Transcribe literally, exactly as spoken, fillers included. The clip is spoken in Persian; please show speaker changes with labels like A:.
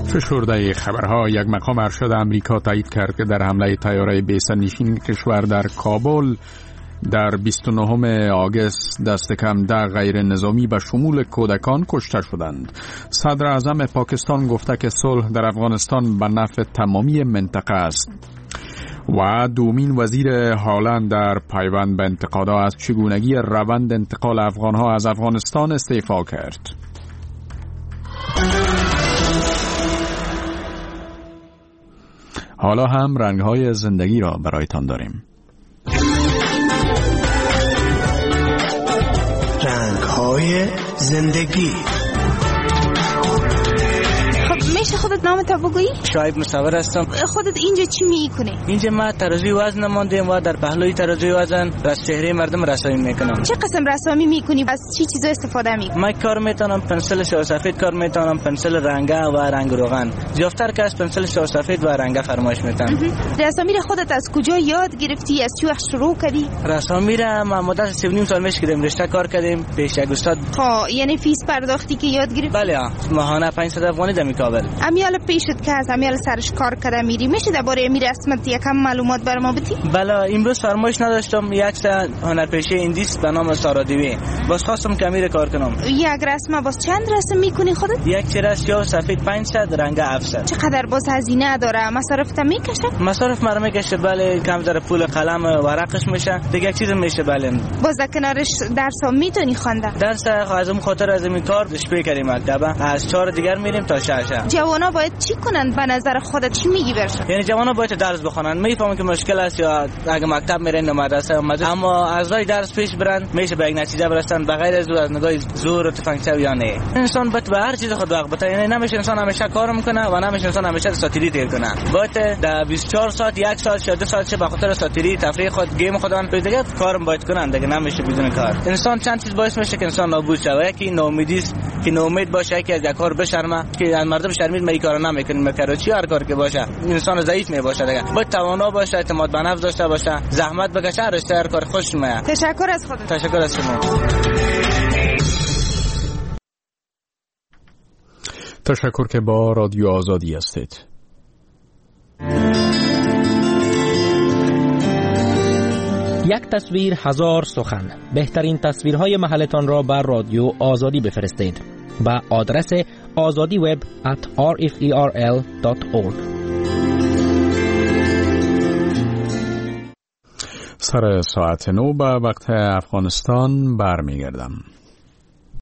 A: فشرده خبرها. یک مقام ارشد امریکا تایید کرد که در حمله طیاره بی‌سرنشین کشور در کابل در بیست و نهم آگوست دست کم ده غیر نظامی به شمول کودکان کشته شدند. صدر اعظم پاکستان گفته که صلح در افغانستان به نفع تمامی منطقه است. و دومین وزیر هالند در پیوند به انتقادها از چگونگی روند انتقال افغانها از افغانستان استعفا کرد. حالا هم رنگ‌های زندگی را برایتان داریم.
B: رنگ‌های زندگی.
C: میشه خودت نامت بگویی؟
D: شعیب مصور هستم.
C: خودت اینجا چی میکنی؟
D: اینجا ما ترازوی وزن ماندیم و در پهلوی ترازوی وزن از چهره مردم رسامی میکنم.
C: چه قسم رسامی میکنی؟ از چی چیزا استفاده میکنی؟
D: من کار میتونم پنسل سیاه سفید کار میتونم، پنسل رنگه و رنگ روغن. زیادتر که از پنسل سیاه سفید و رنگه فرمایش میتونم.
C: رسامی را خودت از کجا یاد گرفتی؟ از چی وقت شروع کردی؟
D: رسامی را ما مدت سه و نیم سال میشه کردیم رشته کار کردیم پیش یک استاد.
C: خب یعنی فیس پرداختی که یاد گرفتی؟
D: بله ماهانه پانصد افغانی در کابل.
C: امیال پیشت که از امیال سرش کار کرده میری، میشه درباره امیر اسمت یکم معلومات بر ما بدی؟
D: بله امروز فرمایش نداشتم. یک سه هنرپیشه ایندیس به نام سارادیوی باز خواستم که امیر کار کنم.
C: یک رسم باز چند رسم میکنی خودت؟
D: یک چهره سیاه سفید پانصد رنگ هفتصد.
C: چقدر باز هزینه داره؟ مصارف تا میکشه؟
D: مصارف مرا میکشه بله، کم در پول قلم و ورقش میشه دیگه چیز میشه بله.
C: باز در کنارش درس هم میتونی خواندن؟
D: درس از اون خاطر از این کار شپی کردیم مکتبه، از چهار دیگر میریم تا شش.
C: جوانا باید چی کنن به نظر خودت؟ چی میگی برشون؟
D: یعنی جوانا باید درس بخونن. میفهمم که مشکل است یا اگه مکتب میرن یا مدرسه اما از راه درس پیش برن میشه به یک نتیجه برسن بغیر از از نگاه زور و تفنگچو یا نه. انسان باید به هر چیز خود وقت بده، یعنی نمیشه انسان همیشه کار میکنه و نمیشه انسان همیشه ساتیری تیر کنه. باید در بیست و چهار ساعت یک ساعت یا دو ساعت چه به خاطر ساتیری تفریح خود گیم خودم پیش دیگه کارم باید کنن دیگه نمیشه بدون کار. انسان چند چیز باعث میشه که انسان نابود شه. یکی ناامیدی است که ناامید باشه، یکی از یک کار بشرمه که از مردم شرمید می کارو نمیکنه میکره چی هر کار که باشه انسان ضعیف می باشه دیگه. باید توانا باشه، اعتماد به نفس داشته باشه، زحمت بکشه، رشته هر کار خوش میاد.
C: تشکر از خودت.
D: تشکر از شما.
A: تشکر که با رادیو آزادی هستید.
E: یک تصویر هزار سخن. بهترین تصویرهای محلتان را بر رادیو آزادی بفرستید با آدرس آزادی وب ات آر اف ای آر ال دات اورگ.
A: سر ساعت نو به وقت افغانستان برمیگردم.